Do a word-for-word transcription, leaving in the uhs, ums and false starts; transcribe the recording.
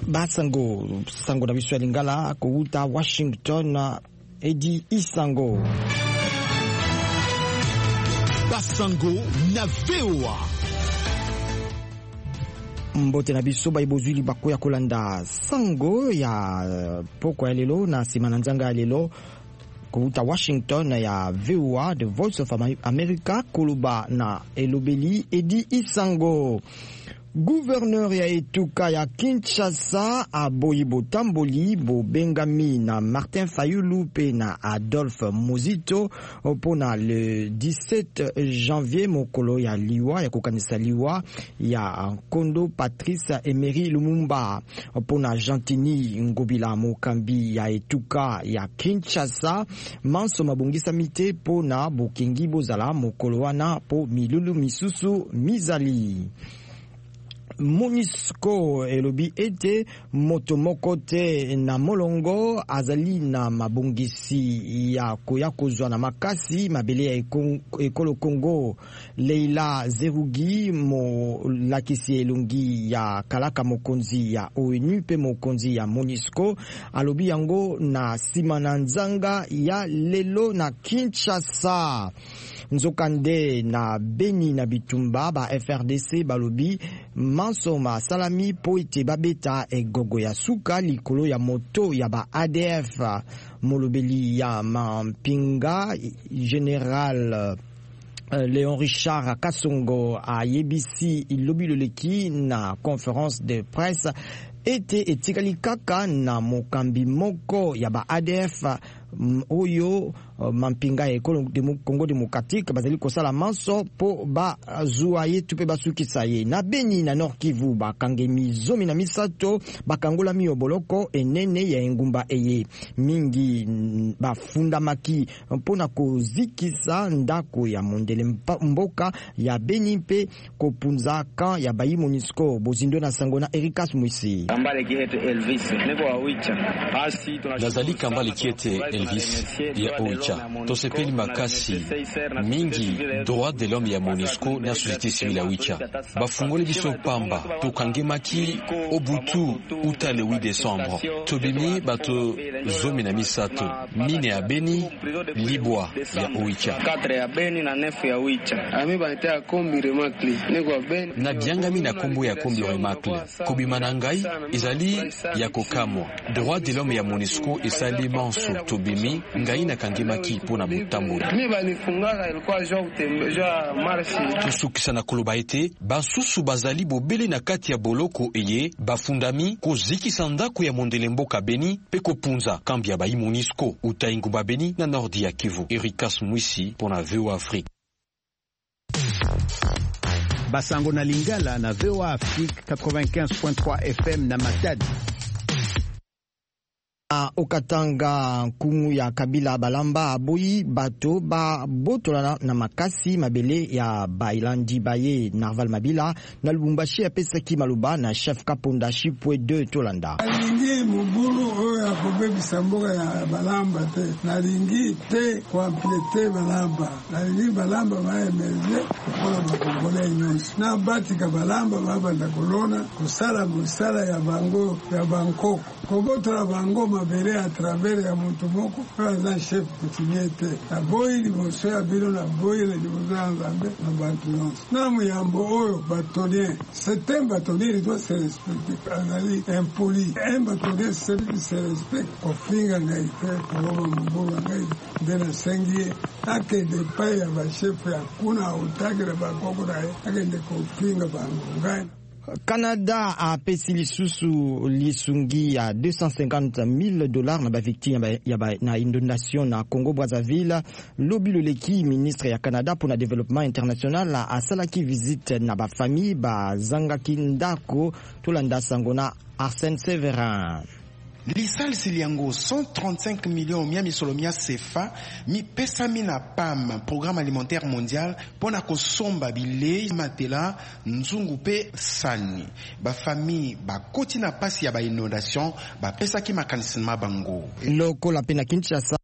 Basango sango na biso ya lingala kouta Washington Edi Isango Basango na V O A mbote na biso baibozwili bako ya kolanda sango ya poko ya lelo na sima na nzanga ya lelo kouta Washington ya V O A The Voice of America koluba na elobeli Edi Isango. Gouverneur ya etuka ya Kinshasa aboyi botamboli bo bengami na Martin Fayulu pe na Adolphe Muzito pona le dix-sept janvier mokolo ya liwa ya kokanisa liwa ya Kondo Patrice Emery Lumumba pona Jantini Ngobila mokambi ya etuka ya Kinshasa manso mabongisa mite pona bokengi bozala mokolo wana po milulu misusu mizali. MONUSCO elobi ete moto moko te na molongo azali na mabongisi ya koya kozwa na makasi mabele ya ekolo Congo. Leila Zerugi mo lakisi elongi ya kalaka mokonzi ya ONU pe mokonzi ya MONUSCO alobi yango na sima na nzanga ya lelo na Kinshasa. Nzokande na Beni na Bitumba ba F R D C balobi Mansoma salami po ete babeta egogo ya suka likolo ya moto ya ba A D F. Molobeli ya Mampinga General Uh, Léon Richard Kasongo a yebisi ilobi loleki na conférence de presse ete etikali kaka na mokambi moko ya ba A D F um, oyo uh, Mampinga ya Congo Démocratique bazali kosala manso po ba zuwa ye tupe basukisa ye. Na Beni na Nord Kivu bakangemi zomi na misato bakangola miyo boloko enene ya engumba eye mingi bafunda maki mpona kozikisa ndako ya mondele mboka ya Beni pe kopunza kan ya bayi MONUSCO. Bozindo na sango na Erikas Mwisi nazali kambale kiete Elvis ya Oicha tosepeli makasi mingi droit de l'homme ya MONUSCO na société civile ya Oicha bafungoli biso pamba tokangemaki obutu uta le huit décembre tobimi bato zomi na misato mine ya Beni libwa ya Oicha na biangami na kombo ya kombi remakle kobima na ngai ezali ya kokamwa droit de l'homme ya MONUSCO esali manso tobimi ngai na kangemaki pona botambola tosukisa na koloba ete basusu bazali bobele na kati ya boloko eye bafundami kozikisa ndako ya mondele mboka Beni pe kopunza kambi ya bayi MONUSCO uta ingumba Beni na nordi ya Kivu. Erikas Mwisi pona V O A Afrique. Basango na Lingala na V O A Afrique quatre-vingt-quinze point trois F M na Matadi. A Okatanga nkumu ya Kabila Balamba aboyi bato ba botola na makasi mabele ya Bailandi Baye Narval Mabila na Lubumbashi apesaki maluba na chef Kaponda Chipwe deux Tolanda. Nalingi mubulu oyo ya kobebisa mboka ya Balamba te. Nalingi te kuamplete Balamba. Nalingi Balamba baemerge kukola bakongole nyonso. Na batika Balamba babanda kolona kusala musala ya bango ya Bangkok. Kobotola bango mabele à travers ya muntu moko kwa chef kutimete na boyi liboso ya bilo na boyi le liboso ya Nzambe na bantu nyonso na muyambo oyo batonien c'est un batonien il doit se respecter azali impoli un batonien celui se respecte kofinga ngai te koloba mbola ngai nde na sengie akende pai ya bachef ya kuna utagire bakoko na ye akende kofinga bango ngai. Canada a pesi lisusu lisungi ya deux cent cinquante mille dollars na ba victime ya ba na inondation na Congo Brazzaville. Lobi Loleki ministre ya Canada pour le développement international a salaki visite na ba famille ba zangaki ndako tolanda sangona Arsène Séverin. Lisal Siliango cent trente-cinq millions miami solomia C F A mi pesa mi na P A M programme alimentaire mondial pona kosomba bilei matela nzungu pe sani ba famille ba koti na pasi ya ba inondation ba pesa ki makanisma bango loko la pena Kinshasa